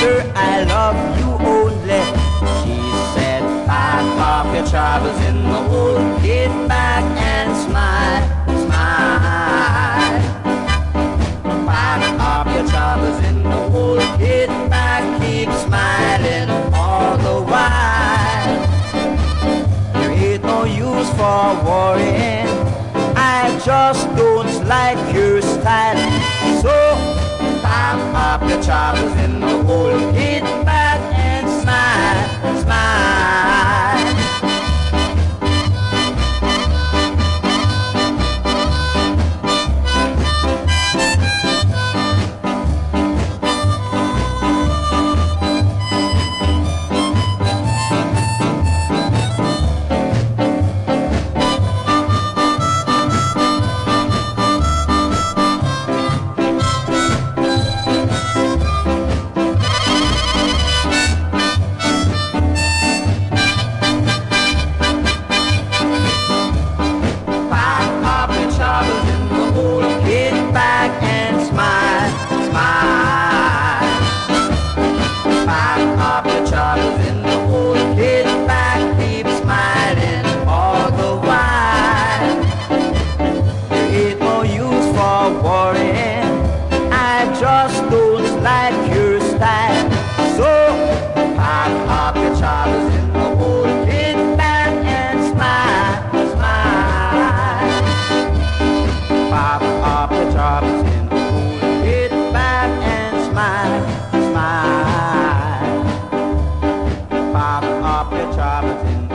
sure I love you only. She said, pack off your troubles in the hole, get back and smile, smile. Pack off your troubles in the hole, get back, keep smiling all the while. There ain't no use for worrying, I just don't like your style. So pack up your troubles in the hole, get back and smile, smile. Just don't like your style. So pack up your troubles in the hole, get back and smile, smile. Pack up your troubles in the hole, get back and smile, smile. Pack up your troubles in the